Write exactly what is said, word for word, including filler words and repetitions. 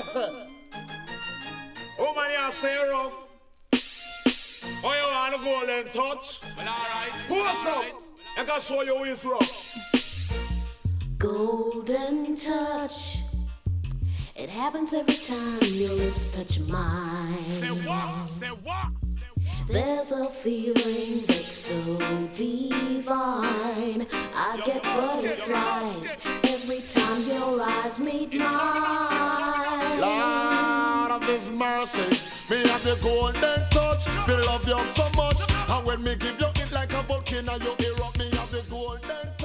Oh man, you say rough. Oh, you want a golden touch? Well, alright. What's up? I can show you who is rough. Golden touch. It happens every time your lips touch mine. Say what? Say what? There's a feeling that's so divine. I get butterflies every time your eyes meet mine. Lord of His mercy, me have the golden touch. Me love you so much, and when me give you it like a volcano, you erupt. Me have the golden touch.